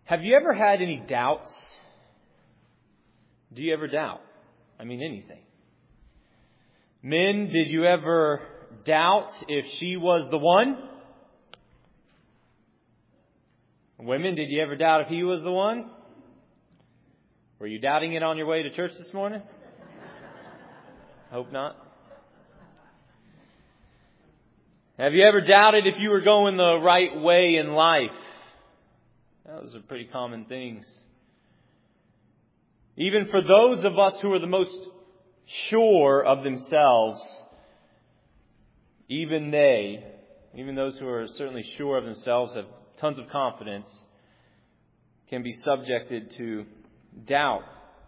Have you ever had any doubts? Do you ever doubt? I mean, anything. Men, did you ever doubt if she was the one? Women, did you ever doubt if he was the one? Were you doubting it on your way to church this morning? Hope not. Have you ever doubted if you were going the right way in life? Those are pretty common things. Even for those of us who are the most sure of themselves, even those who are certainly sure of themselves, have tons of confidence, can be subjected to doubt.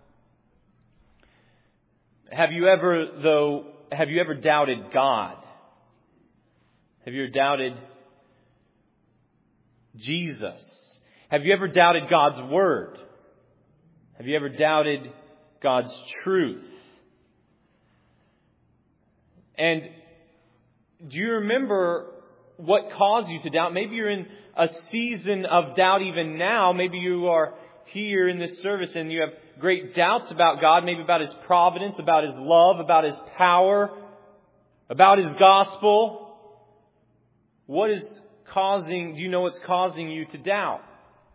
Have you ever doubted God? Have you ever doubted Jesus? Have you ever doubted God's Word? Have you ever doubted God's truth? And do you remember what caused you to doubt? Maybe you're in a season of doubt even now. Maybe you are here in this service and you have great doubts about God, maybe about His providence, about His love, about His power, about His gospel. Do you know what's causing you to doubt?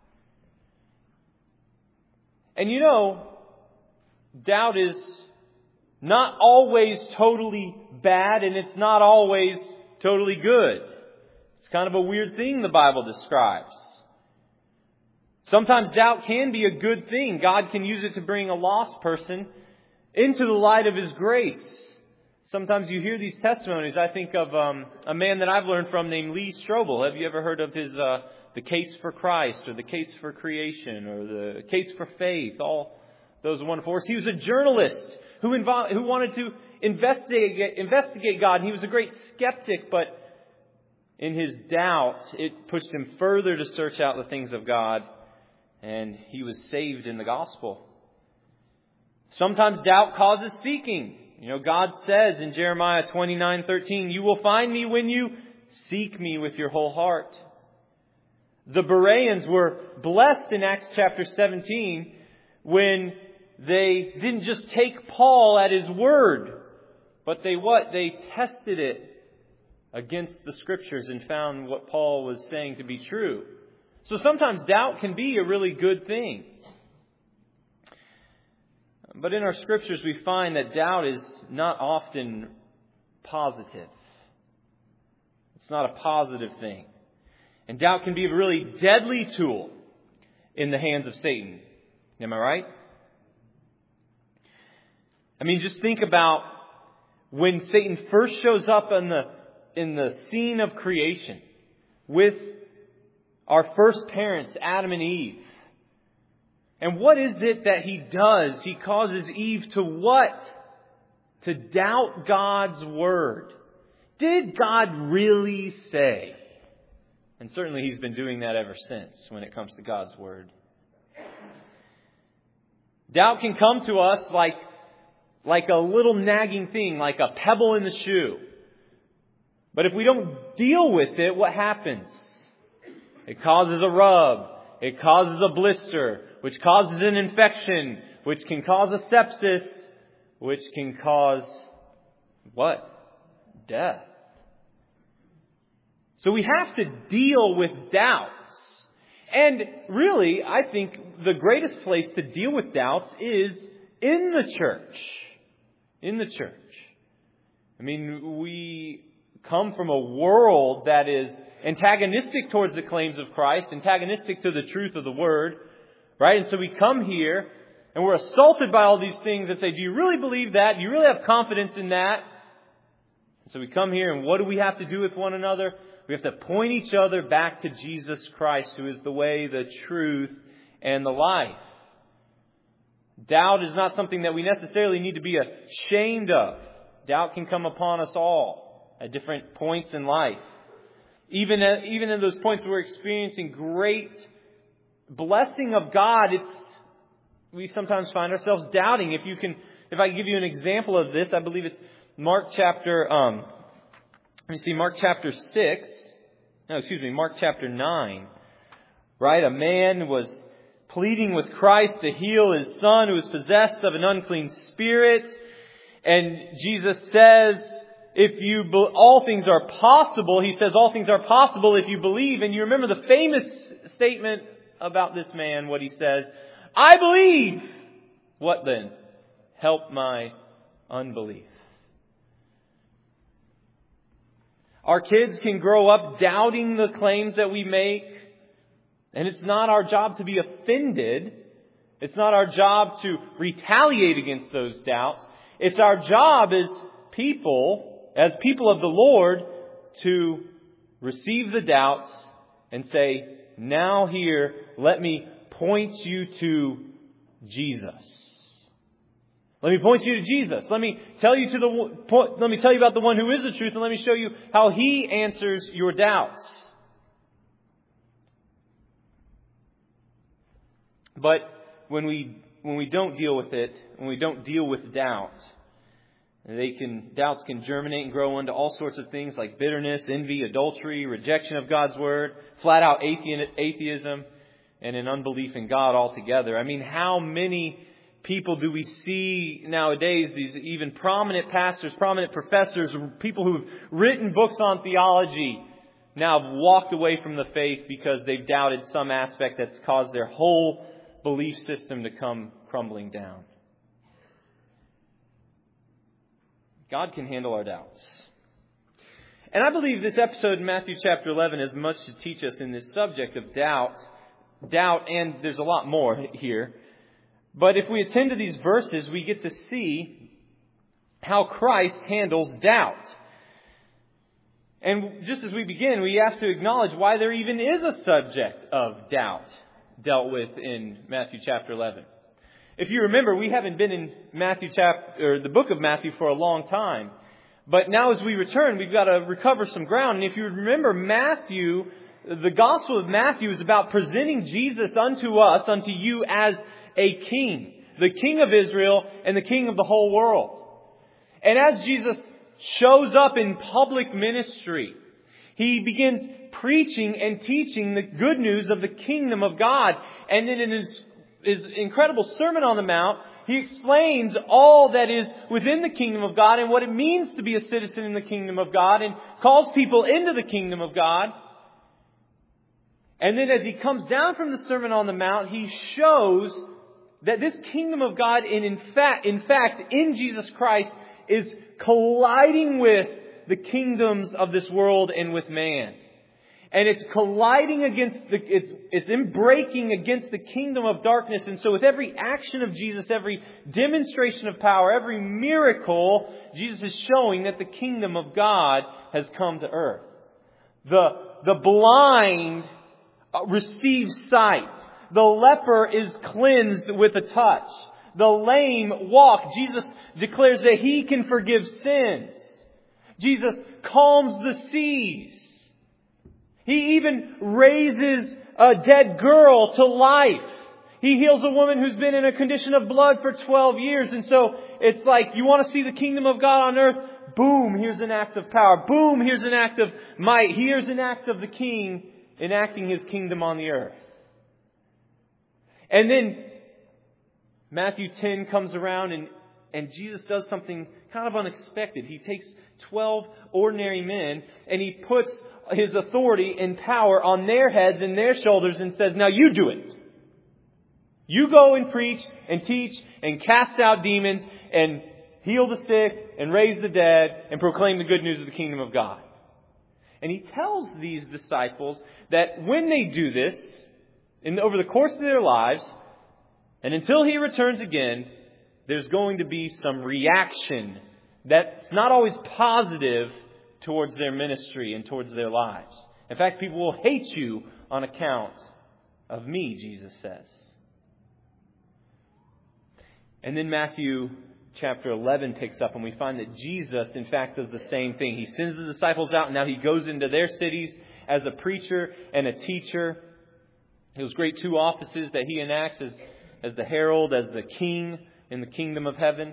And you know, doubt is not always totally bad, and it's not always totally good. It's kind of a weird thing the Bible describes. Sometimes doubt can be a good thing. God can use it to bring a lost person into the light of His grace. Sometimes you hear these testimonies. I think of a man that I've learned from named Lee Strobel. Have you ever heard of his The Case for Christ, or The Case for Creation, or The Case for Faith? All those wonderful works. He was a journalist who wanted to investigate God. And he was a great skeptic, but in his doubt, it pushed him further to search out the things of God. And he was saved in the gospel. Sometimes doubt causes seeking. You know, God says in Jeremiah 29:13, "You will find me when you seek me with your whole heart." The Bereans were blessed in Acts chapter 17 when they didn't just take Paul at his word, but they tested it against the Scriptures and found what Paul was saying to be true. So sometimes doubt can be a really good thing. But in our Scriptures we find that doubt is not often positive. It's not a positive thing. And doubt can be a really deadly tool in the hands of Satan. Am I right? I mean, just think about when Satan first shows up in the scene of creation with our first parents, Adam and Eve. And what is it that he does? He causes Eve to what? To doubt God's Word. Did God really say? And certainly he's been doing that ever since when it comes to God's Word. Doubt can come to us like a little nagging thing, like a pebble in the shoe. But if we don't deal with it, what happens? It causes a rub. It causes a blister, which causes an infection, which can cause a sepsis, which can cause what? Death. So we have to deal with doubts. And really, I think the greatest place to deal with doubts is in the church. In the church. I mean, we come from a world that is antagonistic towards the claims of Christ, antagonistic to the truth of the Word, right? And so we come here and we're assaulted by all these things that say, do you really believe that? Do you really have confidence in that? And so we come here and what do we have to do with one another? We have to point each other back to Jesus Christ, who is the way, the truth, and the life. Doubt is not something that we necessarily need to be ashamed of. Doubt can come upon us all at different points in life. Even in those points where we're experiencing great blessing of God, we sometimes find ourselves doubting. If I give you an example of this, I believe it's Mark chapter 9. Right? A man was pleading with Christ to heal his son who was possessed of an unclean spirit. And Jesus says, all things are possible. He says all things are possible if you believe. And you remember the famous statement about this man, what he says, I believe. What then? Help my unbelief. Our kids can grow up doubting the claims that we make. And it's not our job to be offended. It's not our job to retaliate against those doubts. It's our job as people of the Lord, to receive the doubts and say, now here, let me point you to Jesus. Let me point you to Jesus. Let me tell you about the one who is the truth, and let me show you how He answers your doubts. But when we don't deal with it, when we don't deal with doubt, doubts can germinate and grow into all sorts of things like bitterness, envy, adultery, rejection of God's Word, flat out atheism, and an unbelief in God altogether. I mean, how many people do we see nowadays, these even prominent pastors, prominent professors, people who've written books on theology, now have walked away from the faith because they've doubted some aspect that's caused their whole belief system to come crumbling down. God can handle our doubts. And I believe this episode in Matthew chapter 11 has much to teach us in this subject of doubt, and there's a lot more here. But if we attend to these verses, we get to see how Christ handles doubt. And just as we begin, we have to acknowledge why there even is a subject of doubt dealt with in Matthew chapter 11. If you remember, we haven't been in the book of Matthew for a long time. But now as we return, we've got to recover some ground. And if you remember, the Gospel of Matthew is about presenting Jesus unto us, unto you as a king. The King of Israel and the King of the whole world. And as Jesus shows up in public ministry, He begins preaching and teaching the good news of the kingdom of God. And then in His incredible Sermon on the Mount, He explains all that is within the kingdom of God and what it means to be a citizen in the kingdom of God, and calls people into the kingdom of God. And then as He comes down from the Sermon on the Mount, He shows that this kingdom of God, in fact, in Jesus Christ, is colliding with the kingdoms of this world and with man. And it's colliding it's breaking against the kingdom of darkness. And so with every action of Jesus, every demonstration of power, every miracle, Jesus is showing that the kingdom of God has come to earth. The blind receive sight. The leper is cleansed with a touch. The lame walk. Jesus declares that He can forgive sins. Jesus calms the seas. He even raises a dead girl to life. He heals a woman who's been in a condition of blood for 12 years. And so it's like, you want to see the kingdom of God on earth? Boom, here's an act of power. Boom, here's an act of might. Here's an act of the King enacting His kingdom on the earth. And then Matthew 10 comes around and Jesus does something kind of unexpected. He takes 12 ordinary men and He puts His authority and power on their heads and their shoulders and says, now you do it. You go and preach and teach and cast out demons and heal the sick and raise the dead and proclaim the good news of the kingdom of God. And He tells these disciples that when they do this, over the course of their lives, and until He returns again, there's going to be some reaction that's not always positive towards their ministry and towards their lives. In fact, people will hate you on account of me, Jesus says. And then Matthew chapter 11 picks up and we find that Jesus, in fact, does the same thing. He sends the disciples out and now He goes into their cities as a preacher and a teacher. Those great two offices that He enacts as the herald, as the king in the kingdom of heaven.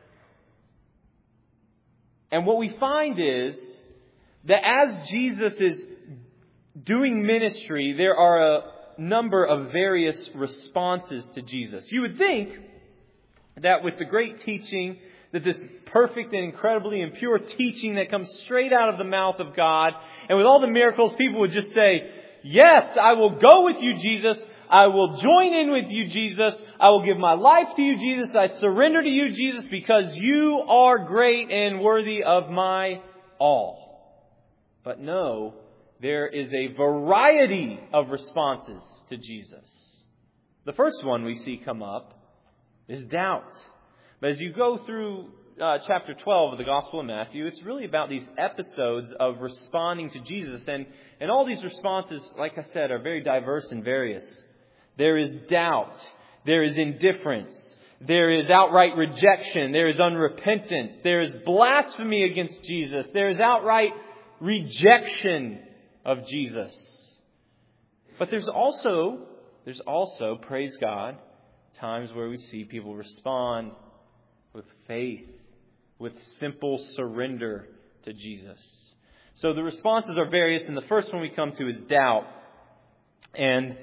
And what we find is that as Jesus is doing ministry, there are number of various responses to Jesus. You would think that with the great teaching, that this perfect and incredibly and pure teaching that comes straight out of the mouth of God, and with all the miracles, people would just say, yes, I will go with you, Jesus. I will join in with you, Jesus. I will give my life to you, Jesus. I surrender to you, Jesus, because you are great and worthy of my all. But no, there is a variety of responses to Jesus. The first one we see come up is doubt. But as you go through chapter 12 of the Gospel of Matthew, it's really about these episodes of responding to Jesus. And all these responses, like I said, are very diverse and various. There is doubt. There is indifference. There is outright rejection. There is unrepentance. There is blasphemy against Jesus. There is outright rejection of Jesus. But there's also, praise God, times where we see people respond with faith, with simple surrender to Jesus. So the responses are various, and the first one we come to is doubt. And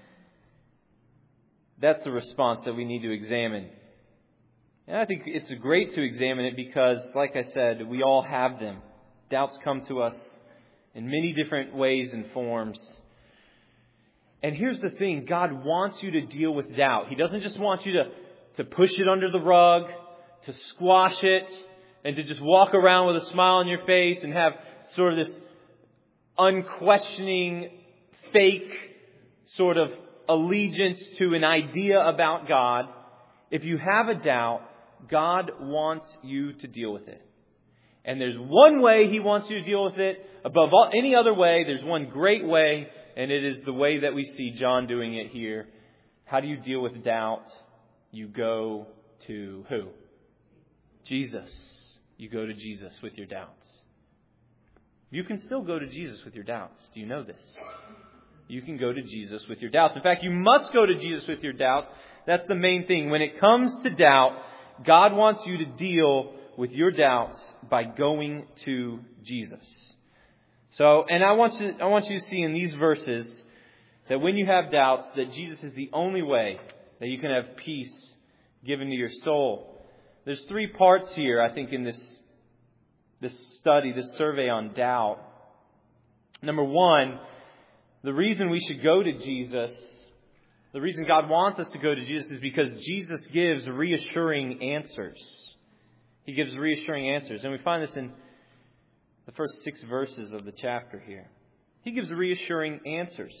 that's the response that we need to examine. And I think it's great to examine it because, like I said, we all have them. Doubts come to us in many different ways and forms. And here's the thing. God wants you to deal with doubt. He doesn't just want you to push it under the rug, to squash it, and to just walk around with a smile on your face and have sort of this unquestioning, fake sort of allegiance to an idea about God. If you have a doubt, God wants you to deal with it. And there's one way He wants you to deal with it above any other way. There's one great way, and it is the way that we see John doing it here. How do you deal with doubt? You go to who? Jesus. You go to Jesus with your doubts. You can still go to Jesus with your doubts. Do you know this? You can go to Jesus with your doubts. In fact, you must go to Jesus with your doubts. That's the main thing. When it comes to doubt, God wants you to deal with your doubts by going to Jesus. So, and I want you to see in these verses that when you have doubts, that Jesus is the only way that you can have peace given to your soul. There's 3 parts here, I think, in this study, this survey on doubt. Number 1, the reason we should go to Jesus, the reason God wants us to go to Jesus is because Jesus gives reassuring answers. He gives reassuring answers. And we find this in the first 6 verses of the chapter here. He gives reassuring answers.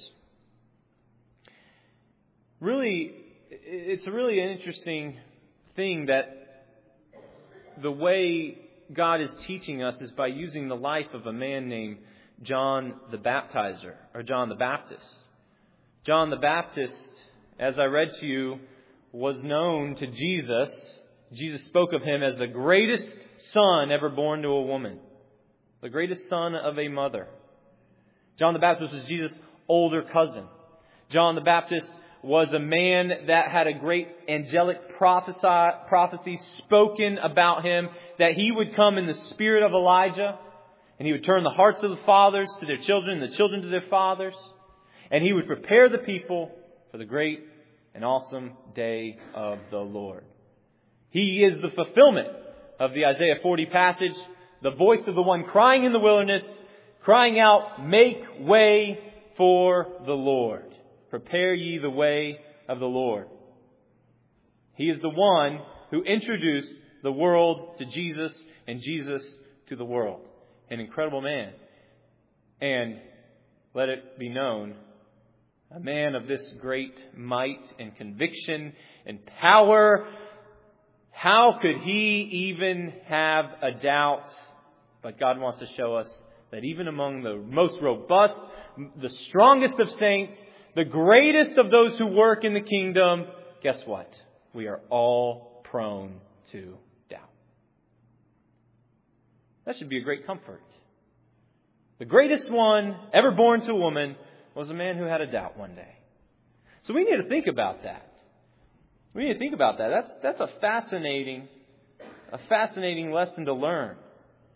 Really, it's really an interesting thing that the way God is teaching us is by using the life of a man named John the Baptizer, or John the Baptist. John the Baptist, as I read to you, was known to Jesus. Jesus spoke of him as the greatest son ever born to a woman. The greatest son of a mother. John the Baptist was Jesus' older cousin. John the Baptist was a man that had a great angelic prophecy spoken about him, that he would come in the spirit of Elijah, and he would turn the hearts of the fathers to their children, and the children to their fathers, and he would prepare the people for the great and awesome day of the Lord. He is the fulfillment of the Isaiah 40 passage, the voice of the one crying in the wilderness, crying out, "Make way for the Lord. Prepare ye the way of the Lord." He is the one who introduced the world to Jesus and Jesus to the world. An incredible man. And let it be known, a man of this great might and conviction and power. How could he even have a doubt? But God wants to show us that even among the most robust, the strongest of saints, the greatest of those who work in the kingdom, guess what? We are all prone to doubt. That should be a great comfort. The greatest one ever born to a woman was a man who had a doubt one day. So we need to think about that. We need to think about that. That's a fascinating lesson to learn.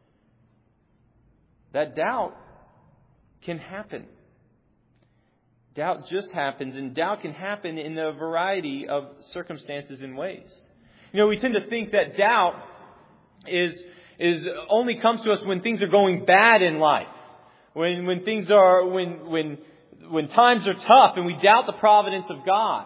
That doubt can happen. Doubt just happens, and doubt can happen in a variety of circumstances and ways. We tend to think that doubt is only comes to us when things are going bad in life. When things are when times are tough and we doubt the providence of God.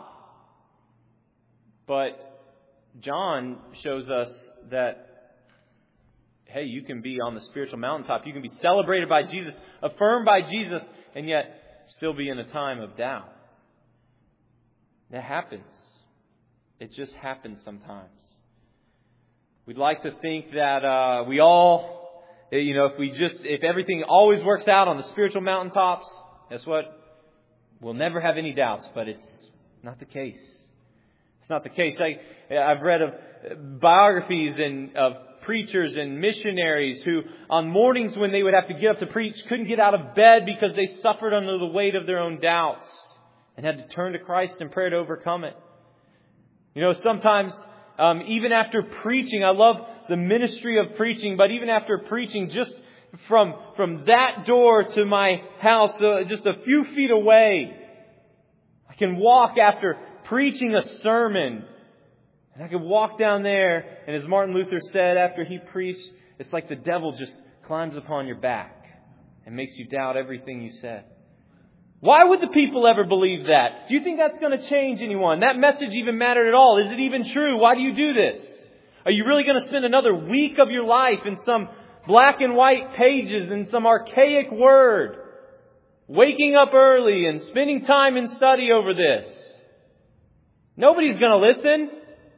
But John shows us that, hey, you can be on the spiritual mountaintop. You can be celebrated by Jesus, affirmed by Jesus, and yet still be in a time of doubt. That happens. It just happens sometimes. We'd like to think that we all, if everything always works out on the spiritual mountaintops, guess what? We'll never have any doubts, but it's not the case. It's not the case. I've read of biographies of preachers and missionaries who, on mornings when they would have to get up to preach, couldn't get out of bed because they suffered under the weight of their own doubts and had to turn to Christ in prayer to overcome it. Sometimes, even after preaching, I love the ministry of preaching, but even after preaching, just from that door to my house, just a few feet away, I can walk after preaching a sermon. And I could walk down there, and as Martin Luther said after he preached, it's like the devil just climbs upon your back and makes you doubt everything you said. Why would the people ever believe that? Do you think that's going to change anyone? That message even mattered at all? Is it even true? Why do you do this? Are you really going to spend another week of your life in some black and white pages and some archaic word, waking up early and spending time in study over this? Nobody's going to listen.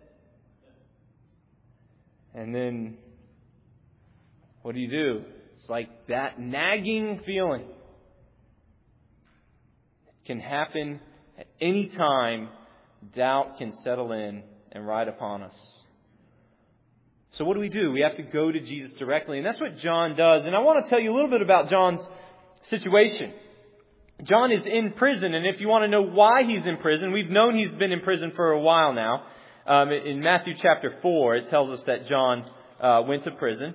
And then, what do? It's like that nagging feeling. It can happen at any time. Doubt can settle in and ride upon us. So what do? We have to go to Jesus directly. And that's what John does. And I want to tell you a little bit about John's situation. John is in prison. And if you want to know why he's in prison, we've known he's been in prison for a while now. In Matthew chapter 4, it tells us that John went to prison.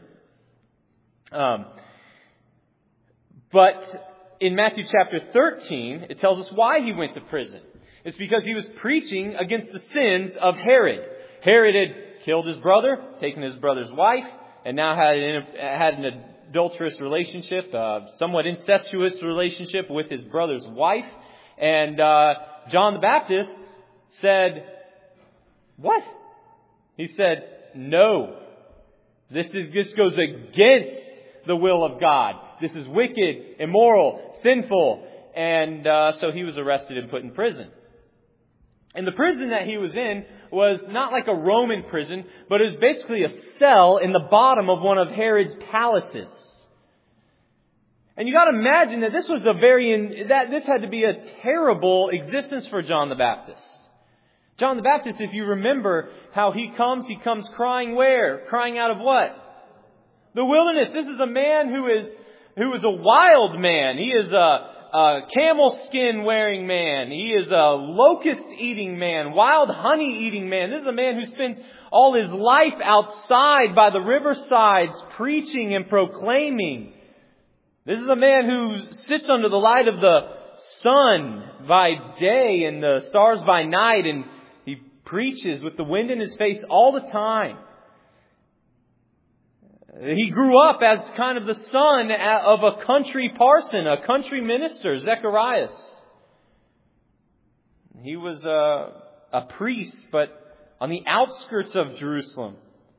But in Matthew chapter 13, it tells us why he went to prison. It's because he was preaching against the sins of Herod. Herod had killed his brother, taken his brother's wife, and now had an adulterous relationship, somewhat incestuous relationship with his brother's wife. And John the Baptist said, "What?" He said, "No. This goes against the will of God. This is wicked, immoral, sinful." And so he was arrested and put in prison. And the prison that he was in was not like a Roman prison, but it was basically a cell in the bottom of one of Herod's palaces. And you got to imagine that this was this had to be a terrible existence for John the Baptist. John the Baptist, if you remember how he comes crying where? Crying out of what? The wilderness. This is a man who is a wild man. He is a camel skin wearing man. He is a locust eating man, wild honey eating man. This is a man who spends all his life outside by the riversides preaching and proclaiming. This is a man who sits under the light of the sun by day and the stars by night, and he preaches with the wind in his face all the time. He grew up as kind of the son of a country parson, a country minister, Zacharias. He was a priest, but on the outskirts of Jerusalem.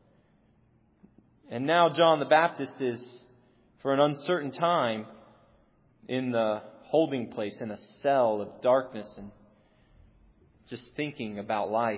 And now John the Baptist is, for an uncertain time, in the holding place, in a cell of darkness and just thinking about life.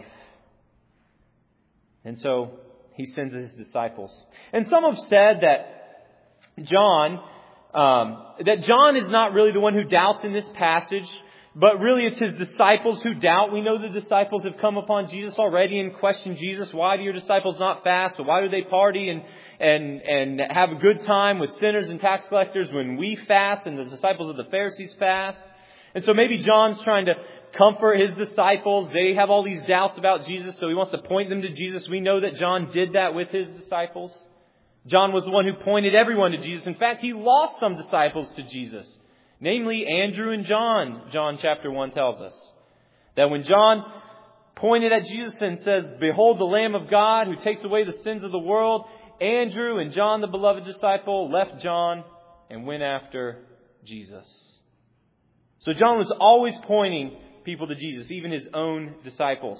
And so he sends his disciples. And some have said that John is not really the one who doubts in this passage, but really it's his disciples who doubt. We know the disciples have come upon Jesus already and questioned Jesus. Why do your disciples not fast? Or why do they party and have a good time with sinners and tax collectors when we fast and the disciples of the Pharisees fast? And so maybe John's trying to comfort his disciples. They have all these doubts about Jesus, so he wants to point them to Jesus. We know that John did that with his disciples. John was the one who pointed everyone to Jesus. In fact, he lost some disciples to Jesus. Namely, Andrew and John, John chapter 1 tells us. That when John pointed at Jesus and says, "Behold the Lamb of God who takes away the sins of the world," Andrew and John, the beloved disciple, left John and went after Jesus. So John was always pointing people to Jesus, even his own disciples.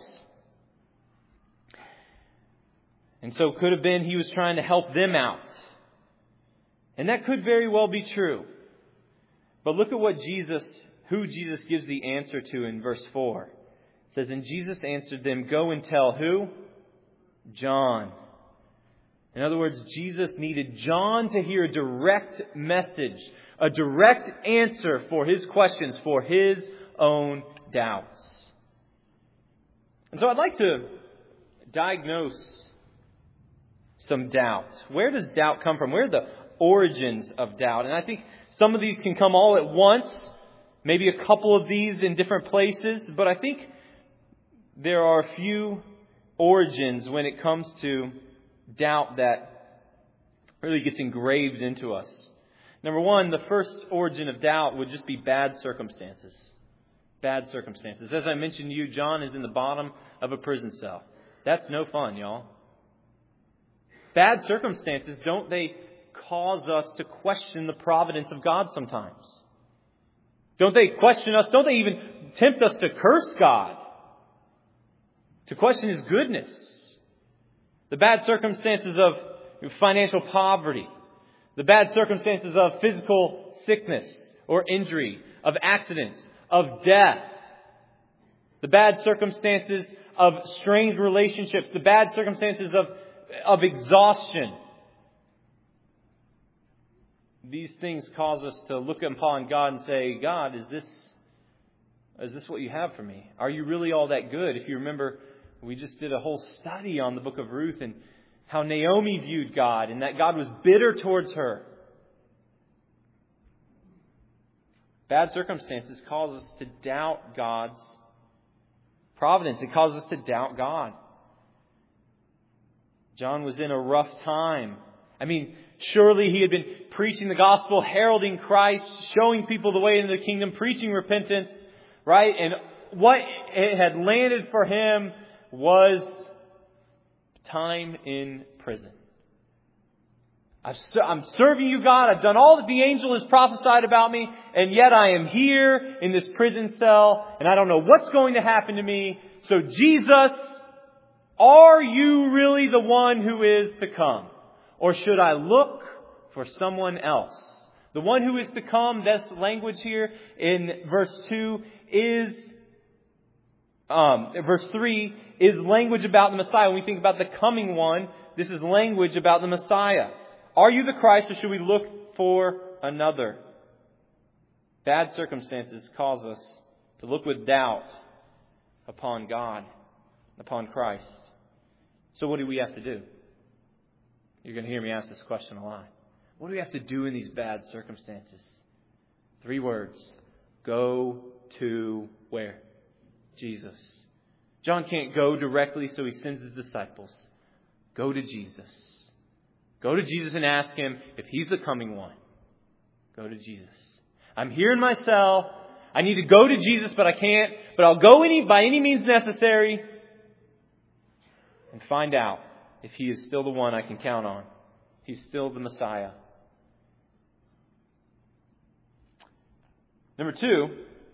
And so it could have been he was trying to help them out. And that could very well be true. But look at who Jesus gives the answer to in verse 4. It says, "And Jesus answered them, 'Go and tell' who? John." In other words, Jesus needed John to hear a direct message, a direct answer for his questions, for his own doubts. And so I'd like to diagnose some doubt. Where does doubt come from? Where are the origins of doubt? And I think some of these can come all at once, maybe a couple of these in different places, but I think there are a few origins when it comes to doubt that really gets engraved into us. Number one, the first origin of doubt would just be bad circumstances. Bad circumstances. As I mentioned to you, John is in the bottom of a prison cell. That's no fun, y'all. Bad circumstances, don't they cause us to question the providence of God sometimes? Don't they question us? Don't they even tempt us to curse God? To question His goodness? The bad circumstances of financial poverty. The bad circumstances of physical sickness or injury. Of accidents. Of death. The bad circumstances of strained relationships. The bad circumstances of exhaustion. These things cause us to look upon God and say, "God, is this what you have for me? Are you really all that good?" If you remember, we just did a whole study on the book of Ruth and how Naomi viewed God and that God was bitter towards her. Bad circumstances cause us to doubt God's providence. It causes us to doubt God. John was in a rough time. I mean, surely he had been preaching the gospel, heralding Christ, showing people the way into the kingdom, preaching repentance, right? And what it had landed for him was time in prison. I'm serving you, God. I've done all that the angel has prophesied about me, and yet I am here in this prison cell, and I don't know what's going to happen to me. So Jesus, are you really the one who is to come? Or should I look for someone else? The one who is to come, this language here in verse 2 is, verse 3 is language about the Messiah. When we think about the coming one, this is language about the Messiah. Are you the Christ, or should we look for another? Bad circumstances cause us to look with doubt upon God, upon Christ. So what do we have to do? You're going to hear me ask this question a lot. What do we have to do in these bad circumstances? 3 words. Go to where? Jesus. John can't go directly, so he sends his disciples. Go to Jesus. Go to Jesus and ask Him if He's the coming one. Go to Jesus. I'm here in my cell. I need to go to Jesus, but I can't. But I'll go by any means necessary and find out if He is still the one I can count on. He's still the Messiah. Number 2,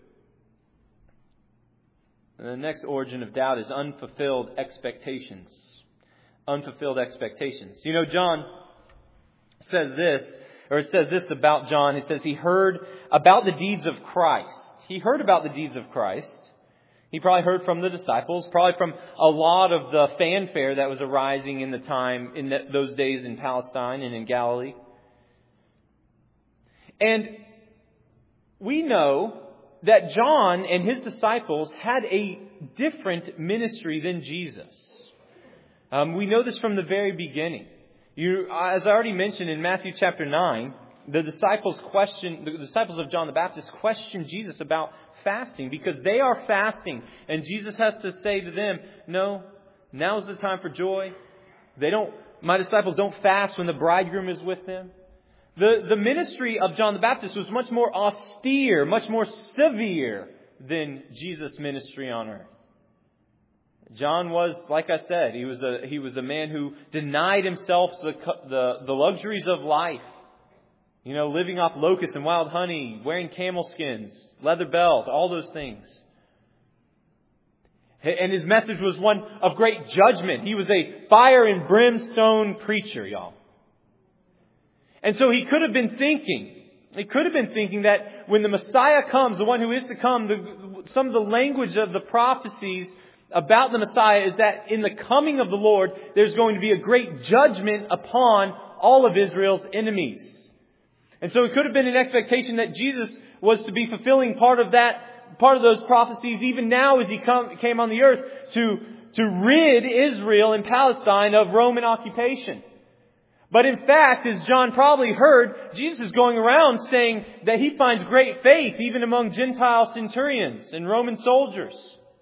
the next origin of doubt is unfulfilled expectations. Unfulfilled expectations. You know, John says this, or it says this about John. It says he heard about the deeds of Christ. He heard about the deeds of Christ. He probably heard from the disciples, probably from a lot of the fanfare that was arising in the time, in those days in Palestine and in Galilee. And we know that John and his disciples had a different ministry than Jesus. We know this from the very beginning. As I already mentioned in Matthew chapter 9, the disciples of John the Baptist questioned Jesus about fasting because they are fasting. And Jesus has to say to them, no, now's the time for joy. My disciples don't fast when the bridegroom is with them. The ministry of John the Baptist was much more austere, much more severe than Jesus' ministry on earth. John was, like I said, he was a man who denied himself the luxuries of life. Living off locusts and wild honey, wearing camel skins, leather belts, all those things. And his message was one of great judgment. He was a fire and brimstone preacher, y'all. And so he could have been thinking that when the Messiah comes, the one who is to come, some of the language of the prophecies about the Messiah is that in the coming of the Lord, there's going to be a great judgment upon all of Israel's enemies. And so it could have been an expectation that Jesus was to be fulfilling part of those prophecies even now as He came on the earth to rid Israel and Palestine of Roman occupation. But in fact, as John probably heard, Jesus is going around saying that He finds great faith even among Gentile centurions and Roman soldiers.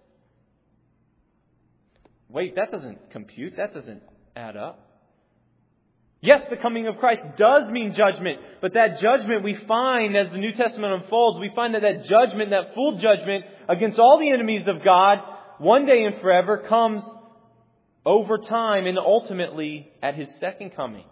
Wait, that doesn't compute. That doesn't add up. Yes, the coming of Christ does mean judgment, but that judgment we find as the New Testament unfolds, we find that judgment, that full judgment against all the enemies of God, one day and forever, comes over time and ultimately at His second coming.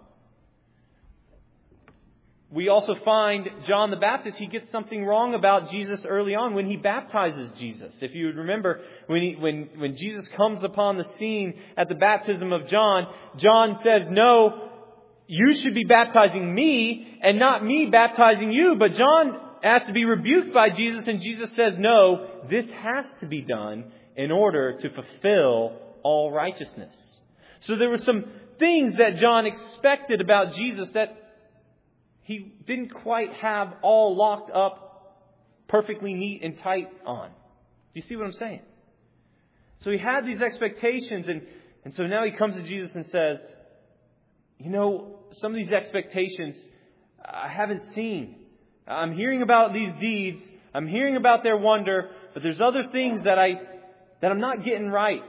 We also find John the Baptist, he gets something wrong about Jesus early on when he baptizes Jesus. If you would remember, when Jesus comes upon the scene at the baptism of John, John says, "No, you should be baptizing me and not me baptizing you." But John has to be rebuked by Jesus, and Jesus says, "No, this has to be done in order to fulfill all righteousness." So there were some things that John expected about Jesus that he didn't quite have all locked up perfectly neat and tight on. Do you see what I'm saying? So he had these expectations, and so now he comes to Jesus and says, some of these expectations I haven't seen. I'm hearing about these deeds. I'm hearing about their wonder, but there's other things that I'm not getting right.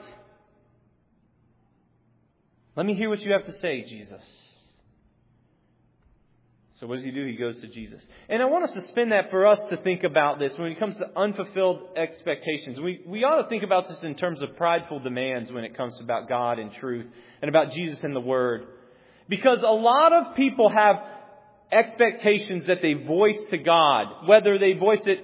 Let me hear what you have to say, Jesus. So what does he do? He goes to Jesus. And I want us to spin that for us to think about this when it comes to unfulfilled expectations. We ought to think about this in terms of prideful demands when it comes about God and truth and about Jesus and the Word. Because a lot of people have expectations that they voice to God, whether they voice it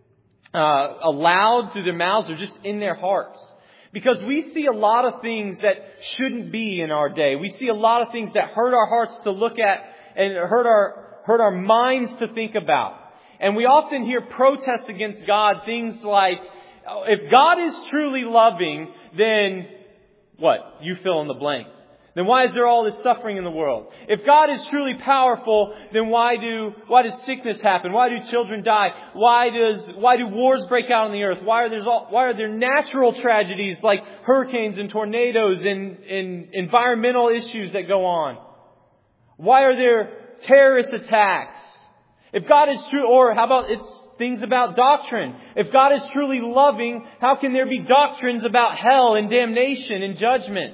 aloud through their mouths or just in their hearts. Because we see a lot of things that shouldn't be in our day. We see a lot of things that hurt our hearts to look at and hurt our minds to think about. And we often hear protests against God, things like, if God is truly loving, then what? You fill in the blank. Then why is there all this suffering in the world? If God is truly powerful, then why does sickness happen? Why do children die? Why do wars break out on the earth? Why are there natural tragedies like hurricanes and tornadoes and environmental issues that go on? Why are there terrorist attacks? If God is true, or how about it's things about doctrine? If God is truly loving, how can there be doctrines about hell and damnation and judgment?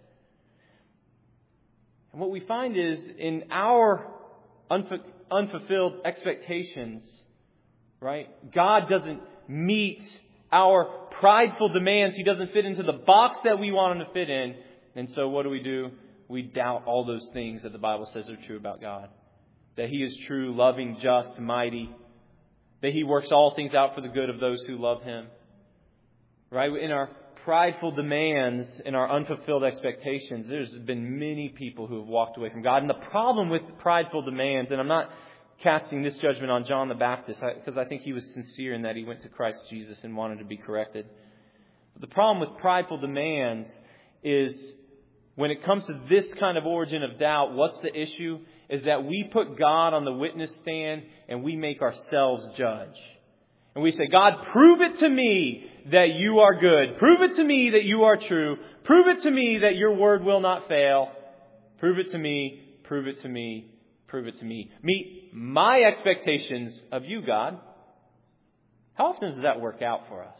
And what we find is in our unfulfilled expectations, right? God doesn't meet our prideful demands. He doesn't fit into the box that we want Him to fit in. And so what do? We doubt all those things that the Bible says are true about God. That He is true, loving, just, mighty. That He works all things out for the good of those who love Him. Right? In our prideful demands, in our unfulfilled expectations, there's been many people who have walked away from God. And the problem with prideful demands, and I'm not casting this judgment on John the Baptist, because I think he was sincere in that he went to Christ Jesus and wanted to be corrected. But the problem with prideful demands is when it comes to this kind of origin of doubt, what's the issue? Is that we put God on the witness stand and we make ourselves judge. And we say, God, prove it to me that you are good. Prove it to me that you are true. Prove it to me that your word will not fail. Prove it to me. Prove it to me. Prove it to me. Meet my expectations of you, God. How often does that work out for us?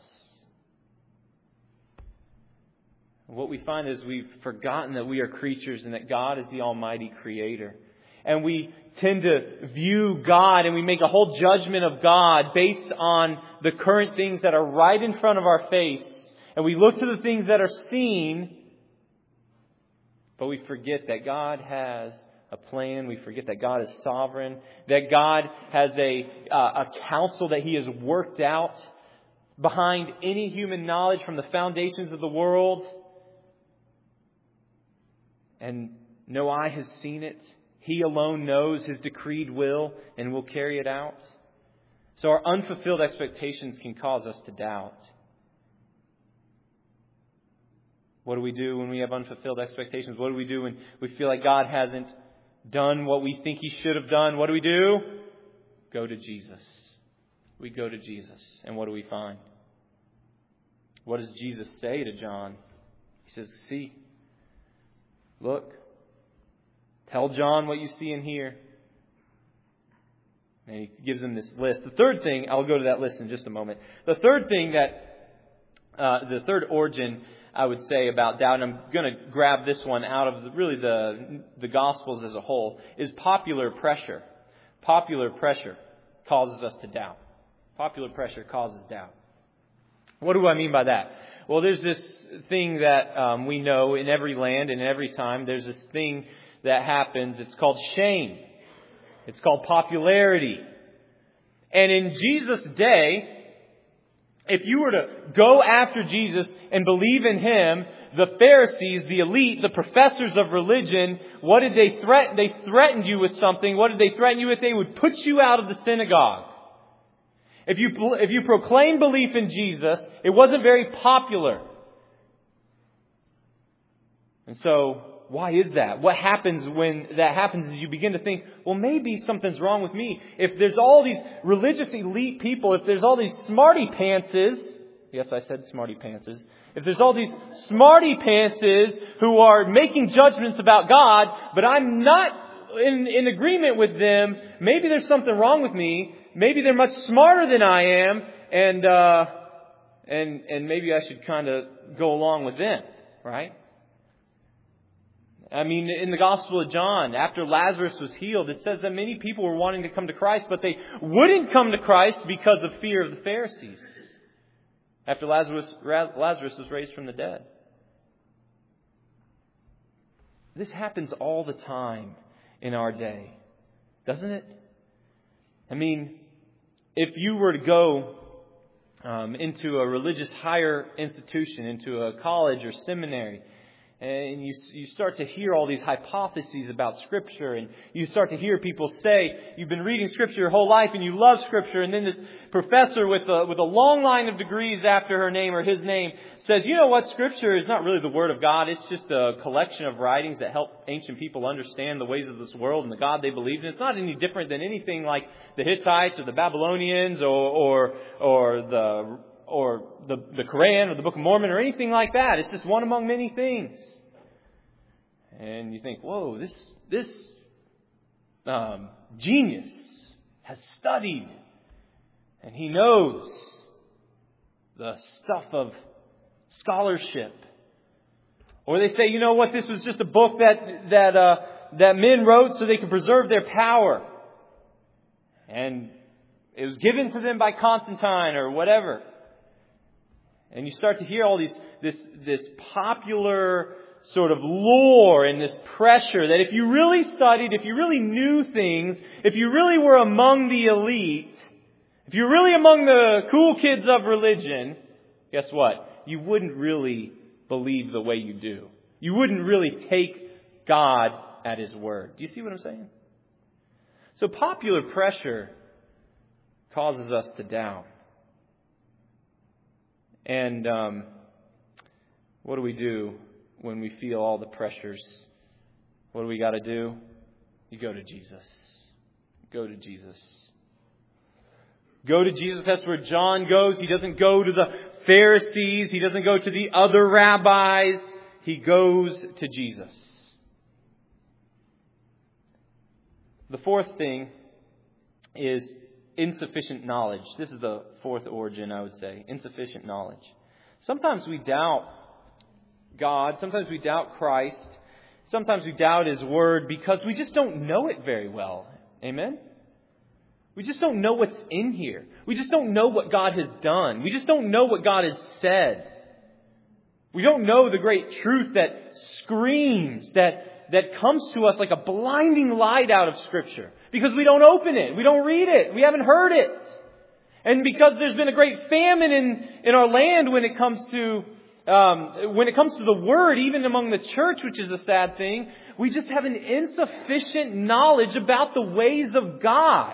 What we find is we've forgotten that we are creatures and that God is the Almighty Creator. And we tend to view God and we make a whole judgment of God based on the current things that are right in front of our face. And we look to the things that are seen, but we forget that God has a plan. We forget that God is sovereign. That God has a counsel that He has worked out behind any human knowledge from the foundations of the world. And no eye has seen it. He alone knows His decreed will and will carry it out. So our unfulfilled expectations can cause us to doubt. What do we do when we have unfulfilled expectations? What do we do when we feel like God hasn't done what we think He should have done? What do? Go to Jesus. We go to Jesus. And what do we find? What does Jesus say to John? He says, see, look, tell John what you see and hear. And He gives him this list. The third thing, I'll go to that list in just a moment. The third thing the third origin I would say about doubt, and I'm going to grab this one out of the Gospels as a whole, is popular pressure. Popular pressure causes us to doubt. Popular pressure causes doubt. What do I mean by that? Well, there's this thing that we know in every land and every time. There's this thing that happens. It's called shame. It's called popularity. And in Jesus' day, if you were to go after Jesus and believe in Him, the Pharisees, the elite, the professors of religion, what did they threaten? They threatened you with something. What did they threaten you with? They would put you out of the synagogue. If you proclaim belief in Jesus, it wasn't very popular. And so, why is that? What happens when that happens is you begin to think, well, maybe something's wrong with me. If there's all these religious elite people, if there's all these smarty pantses, yes, I said smarty pantses. If there's all these smarty pantses who are making judgments about God, but I'm not in agreement with them, maybe there's something wrong with me. Maybe they're much smarter than I am, and maybe I should kind of go along with them, right? I mean, in the Gospel of John, after Lazarus was healed, it says that many people were wanting to come to Christ, but they wouldn't come to Christ because of fear of the Pharisees. After Lazarus was raised from the dead. This happens all the time in our day, doesn't it? I mean, if you were to go into a religious higher institution, into a college or seminary, and you start to hear all these hypotheses about Scripture, and you start to hear people say, you've been reading Scripture your whole life and you love Scripture, and then this professor with a long line of degrees after her name or his name says, you know what, Scripture is not really the Word of God, it's just a collection of writings that help ancient people understand the ways of this world and the God they believed in. It's not any different than anything like the Hittites or the Babylonians or the Quran or the Book of Mormon or anything like that. It's just one among many things. And you think, whoa, this genius has studied and he knows the stuff of scholarship. Or they say, you know what, this was just a book that men wrote so they could preserve their power. And it was given to them by Constantine or whatever. And you start to hear all this popular sort of lore and this pressure that if you really studied, if you really knew things, if you really were among the elite, if you're really among the cool kids of religion, guess what? You wouldn't really believe the way you do. You wouldn't really take God at His word. Do you see what I'm saying? So popular pressure causes us to doubt. And what do we do when we feel all the pressures? What do we got to do? You go to Jesus. Go to Jesus. Go to Jesus. That's where John goes. He doesn't go to the Pharisees. He doesn't go to the other rabbis. He goes to Jesus. The fourth thing is insufficient knowledge. This is the fourth origin, I would say. Insufficient knowledge. Sometimes we doubt God. Sometimes we doubt Christ sometimes we doubt His Word because we just don't know it very well. Amen? We just don't know what's in here. We just don't know what God has done. We just don't know what God has said. We don't know the great truth that screams, that comes to us like a blinding light out of Scripture. Because we don't open it. We don't read it. We haven't heard it. And because there's been a great famine in our land when it comes to the Word, even among the church, which is a sad thing, we just have an insufficient knowledge about the ways of God.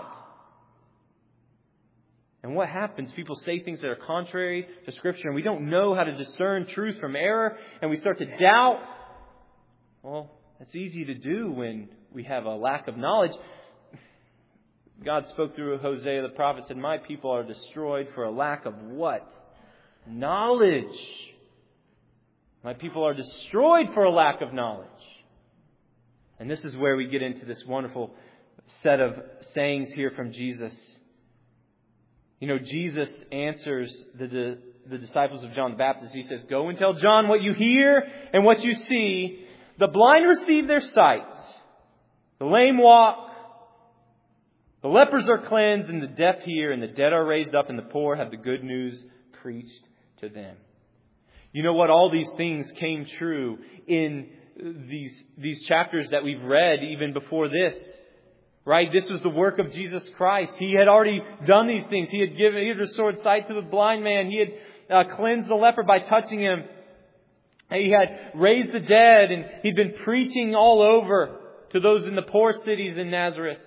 And what happens? People say things that are contrary to Scripture, and we don't know how to discern truth from error, and we start to doubt. Well, that's easy to do when we have a lack of knowledge. God spoke through Hosea the prophet, said, "My people are destroyed for a lack of" what? Knowledge. My people are destroyed for a lack of knowledge. And this is where we get into this wonderful set of sayings here from Jesus. You know, Jesus answers the disciples of John the Baptist. He says, "Go and tell John what you hear and what you see. The blind receive their sight. The lame walk. The lepers are cleansed, and the deaf hear, and the dead are raised up, and the poor have the good news preached to them." You know what? All these things came true in these chapters that we've read even before this. Right? This was the work of Jesus Christ. He had already done these things. He had restored sight to the blind man. He had cleansed the leper by touching him. He had raised the dead, and He'd been preaching all over to those in the poor cities in Nazareth.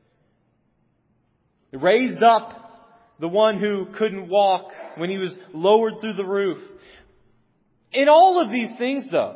He raised up the one who couldn't walk when he was lowered through the roof. In all of these things, though,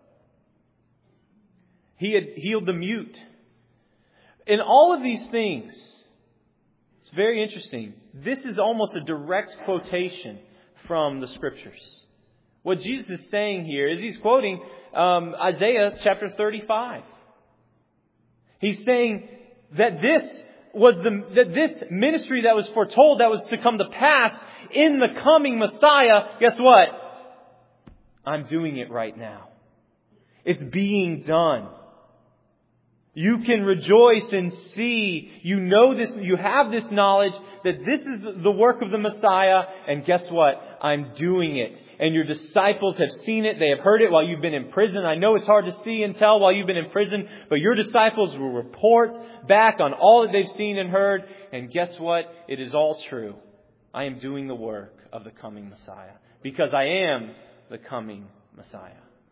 He had healed the mute. In all of these things, it's very interesting. This is almost a direct quotation from the Scriptures. What Jesus is saying here is He's quoting Isaiah chapter 35. He's saying that this ministry that was foretold, that was to come to pass in the coming Messiah, guess what? I'm doing it right now. It's being done. You can rejoice and see. You know this. You have this knowledge that this is the work of the Messiah. And guess what? I'm doing it. And your disciples have seen it. They have heard it while you've been in prison. I know it's hard to see and tell while you've been in prison, but your disciples will report back on all that they've seen and heard. And guess what? It is all true. I am doing the work of the coming Messiah because I am the coming Messiah.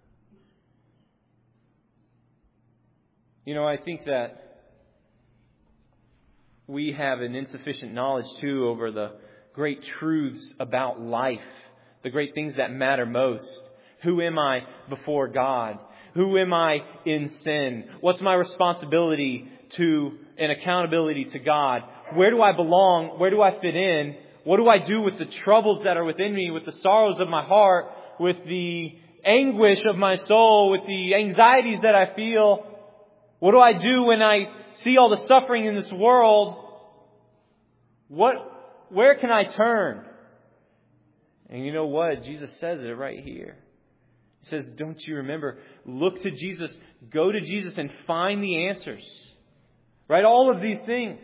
You know, I think that we have an insufficient knowledge, too, over the great truths about life, the great things that matter most. Who am I before God? Who am I in sin? What's my responsibility to and accountability to God? Where do I belong? Where do I fit in? What do I do with the troubles that are within me, with the sorrows of my heart, with the anguish of my soul, with the anxieties that I feel? What do I do when I see all the suffering in this world? Where can I turn? And you know what? Jesus says it right here. He says, don't you remember? Look to Jesus. Go to Jesus and find the answers. Right? All of these things.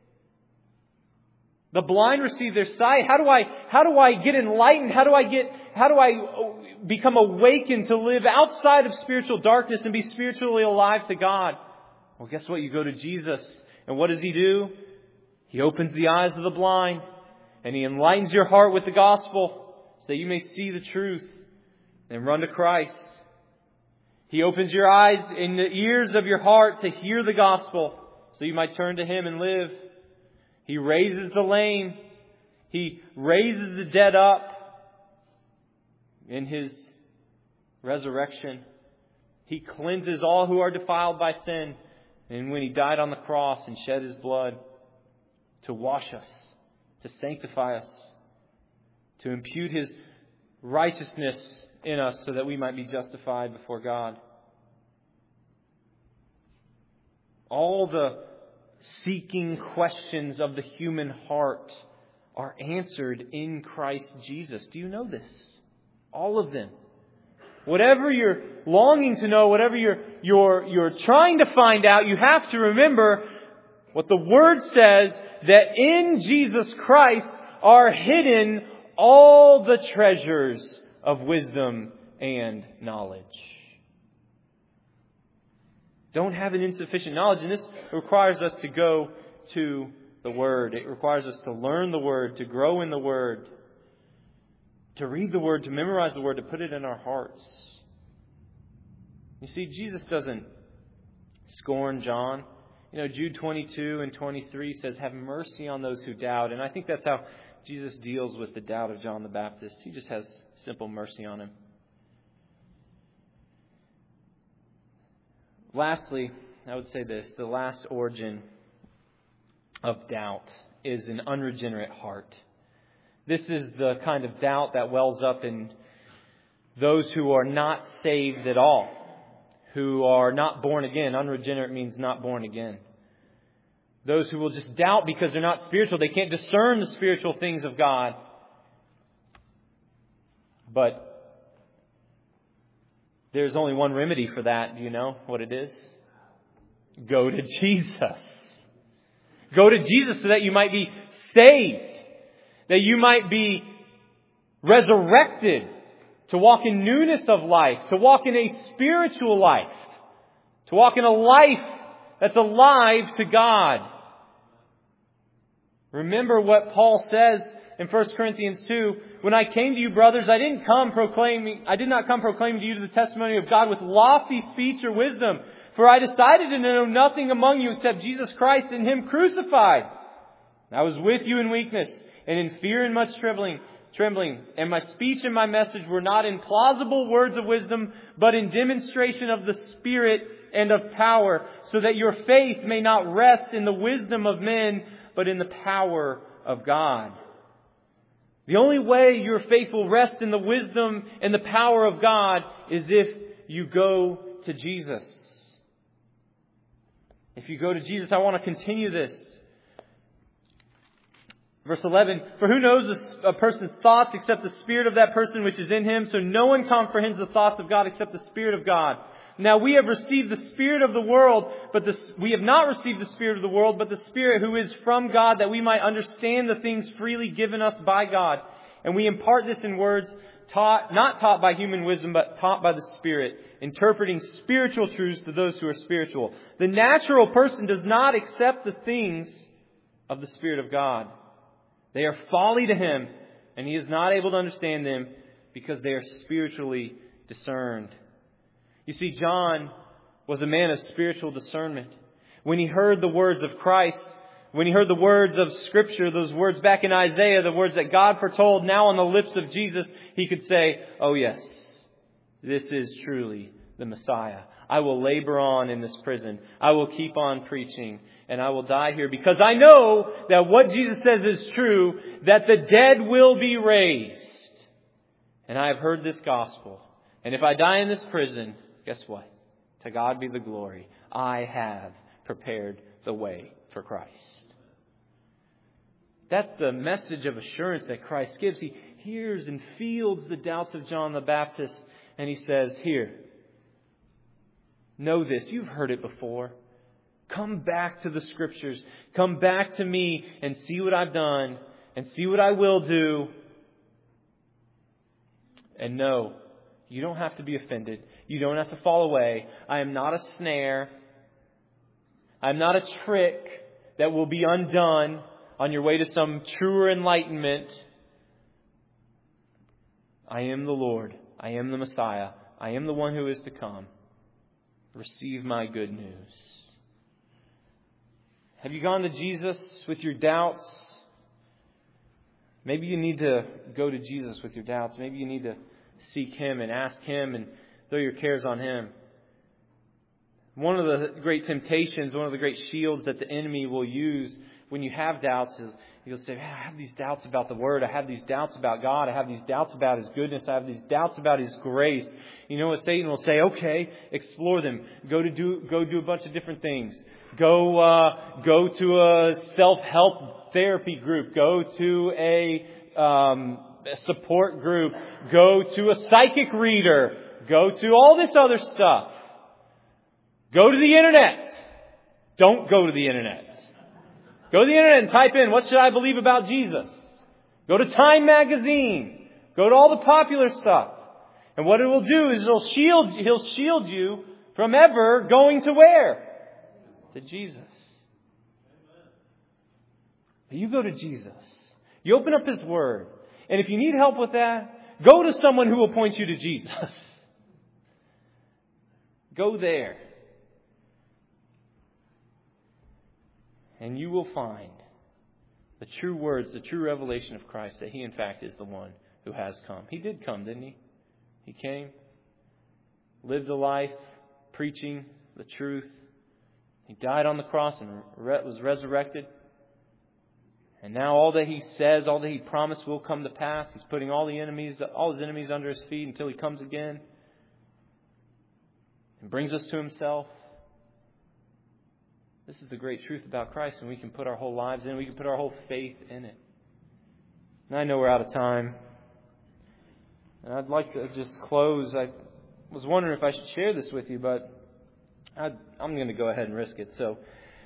The blind receive their sight. How do I get enlightened? How do I become awakened to live outside of spiritual darkness and be spiritually alive to God? Well, guess what? You go to Jesus. And what does He do? He opens the eyes of the blind. And He enlightens your heart with the gospel so that you may see the truth and run to Christ. He opens your eyes and the ears of your heart to hear the gospel so you might turn to Him and live. He raises the lame. He raises the dead up in His resurrection. He cleanses all who are defiled by sin. And when He died on the cross and shed His blood to wash us, to sanctify us, to impute His righteousness in us so that we might be justified before God. All the seeking questions of the human heart are answered in Christ Jesus. Do you know this? All of them. whatever you're longing to know, whatever you're trying to find out, you have to remember what the Word says, that in Jesus Christ are hidden all the treasures of wisdom and knowledge. Don't have an insufficient knowledge, and this requires us to go to the Word. It requires us to learn the Word, to grow in the Word, to read the Word, to memorize the Word, to put it in our hearts. You see, Jesus doesn't scorn John. Jude 22 and 23 says, "Have mercy on those who doubt." And I think that's how Jesus deals with the doubt of John the Baptist. He just has simple mercy on him. Lastly, I would say this. The last origin of doubt is an unregenerate heart. This is the kind of doubt that wells up in those who are not saved at all, who are not born again. Unregenerate means not born again. Those who will just doubt because they're not spiritual. They can't discern the spiritual things of God. But there's only one remedy for that. Do you know what it is? Go to Jesus. Go to Jesus so that you might be saved. That you might be resurrected to walk in newness of life. To walk in a spiritual life. To walk in a life that's alive to God. Remember what Paul says in 1 Corinthians 2. "When I came to you, brothers, I did not come proclaiming to you the testimony of God with lofty speech or wisdom. For I decided to know nothing among you except Jesus Christ and Him crucified. I was with you in weakness and in fear and much trembling. And my speech and my message were not in plausible words of wisdom, but in demonstration of the Spirit and of power, so that your faith may not rest in the wisdom of men, but in the power of God." The only way your faith will rest in the wisdom and the power of God is if you go to Jesus. If you go to Jesus, I want to continue this. Verse 11, "For who knows a person's thoughts except the spirit of that person which is in him? So no one comprehends the thoughts of God except the Spirit of God. Now we have received the Spirit of the world, we have not received the Spirit of the world, but the Spirit who is from God, that we might understand the things freely given us by God. And we impart this in words not taught by human wisdom, but taught by the Spirit, interpreting spiritual truths to those who are spiritual. The natural person does not accept the things of the Spirit of God. They are folly to him, and he is not able to understand them because they are spiritually discerned." You see, John was a man of spiritual discernment. When he heard the words of Christ, when he heard the words of Scripture, those words back in Isaiah, the words that God foretold now on the lips of Jesus, he could say, "Oh yes, this is truly the Messiah. I will labor on in this prison. I will keep on preaching, and I will die here because I know that what Jesus says is true, that the dead will be raised. And I have heard this gospel. And if I die in this prison, guess what? To God be the glory. I have prepared the way for Christ." That's the message of assurance that Christ gives. He hears and feels the doubts of John the Baptist, and He says, "Here, know this. You've heard it before. Come back to the Scriptures. Come back to me and see what I've done and see what I will do. And no, you don't have to be offended. You don't have to fall away. I am not a snare. I'm not a trick that will be undone on your way to some truer enlightenment. I am the Lord. I am the Messiah. I am the one who is to come. Receive my good news." Have you gone to Jesus with your doubts? Maybe you need to go to Jesus with your doubts. Maybe you need to seek Him and ask Him and throw your cares on Him. One of the great temptations, one of the great shields that the enemy will use when you have doubts is you'll say, "I have these doubts about the Word. I have these doubts about God. I have these doubts about His goodness. I have these doubts about His grace." You know what Satan will say? "Okay, explore them. Go do a bunch of different things. Go to a self-help therapy group. Go to a support group. Go to a psychic reader. Go to all this other stuff. Go to the internet. Don't go to the internet. Go to the internet and type in, what should I believe about Jesus? Go to Time Magazine. Go to all the popular stuff. And what it will do is He'll shield you from ever going to where? To Jesus. You go to Jesus. You open up His Word. And if you need help with that, go to someone who will point you to Jesus. Go there. And you will find the true words, the true revelation of Christ, that He in fact is the one who has come. He did come, didn't He? He came, lived a life preaching the truth. He died on the cross and was resurrected. And now all that He says, all that He promised will come to pass. He's putting all His enemies under His feet until He comes again and brings us to Himself. This is the great truth about Christ, and we can put our whole lives in it. We can put our whole faith in it. And I know we're out of time. And I'd like to just close. I was wondering if I should share this with you, but I'm going to go ahead and risk it. So,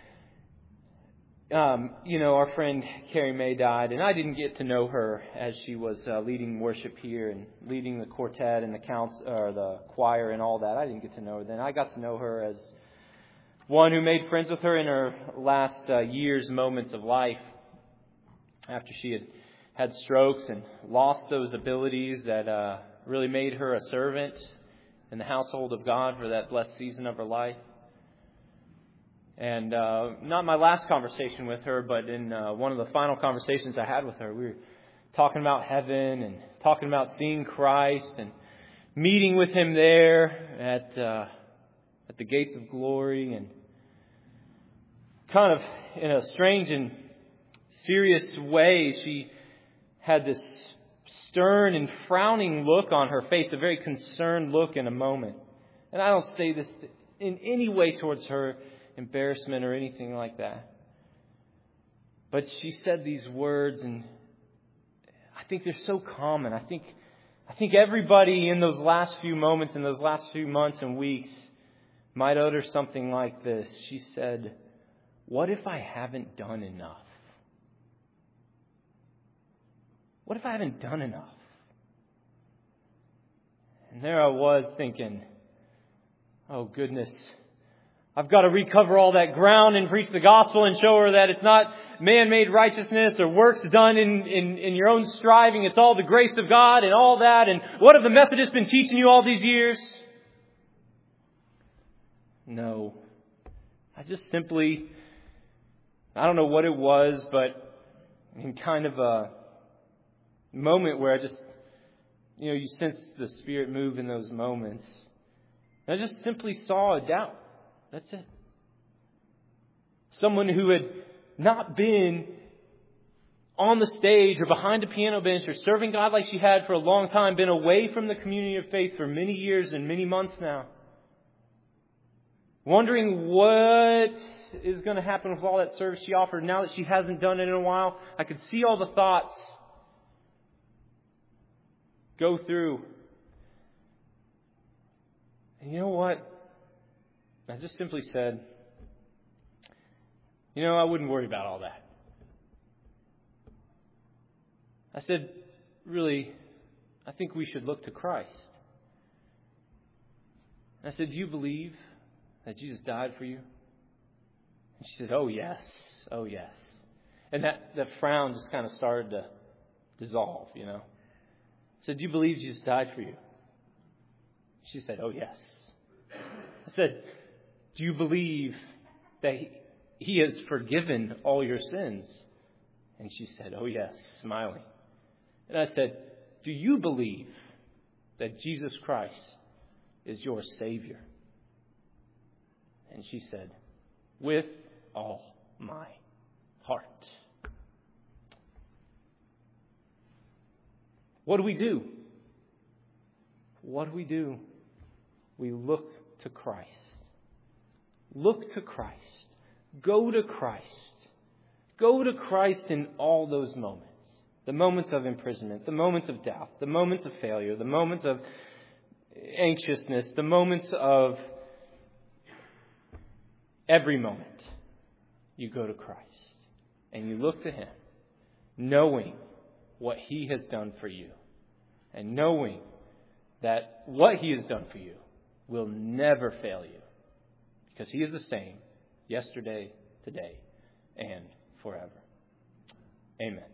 our friend Carrie May died, and I didn't get to know her as she was leading worship here and leading the quartet and the choir and all that. I didn't get to know her then. I got to know her as one who made friends with her in her last year's moments of life after she had strokes and lost those abilities that really made her a servant in the household of God for that blessed season of her life. And not my last conversation with her, but in one of the final conversations I had with her, we were talking about heaven and talking about seeing Christ and meeting with Him there at the gates of glory, and kind of in a strange and serious way, she had this stern and frowning look on her face, a very concerned look in a moment. And I don't say this in any way towards her embarrassment or anything like that. But she said these words, and I think they're so common. I think everybody in those last few moments, in those last few months and weeks, might utter something like this. She said, "What if I haven't done enough? What if I haven't done enough?" And there I was thinking, oh goodness, I've got to recover all that ground and preach the gospel and show her that it's not man-made righteousness or works done in your own striving. It's all the grace of God and all that. And what have the Methodists been teaching you all these years? No. I just simply, I don't know what it was, but in kind of a moment where I just, you sense the Spirit move in those moments. And I just simply saw a doubt. That's it. Someone who had not been on the stage or behind a piano bench or serving God like she had for a long time, been away from the community of faith for many years and many months now. Wondering what is going to happen with all that service she offered now that she hasn't done it in a while. I could see all the thoughts go through. And you know what? I just simply said, I wouldn't worry about all that. I said, really, I think we should look to Christ. And I said, do you believe that Jesus died for you? And she said, oh yes. And that frown just kind of started to dissolve, I said, do you believe Jesus died for you? She said, oh yes. I said, do you believe that He has forgiven all your sins? And she said, oh yes, smiling. And I said, do you believe that Jesus Christ is your Savior? And she said, with all my heart. What do we do? We look to Christ. Look to Christ. Go to Christ. Go to Christ in all those moments. The moments of imprisonment, the moments of doubt, the moments of failure, the moments of anxiousness, the moments of every moment, you go to Christ and you look to Him, knowing what He has done for you and knowing that what He has done for you will never fail you because He is the same yesterday, today, and forever. Amen.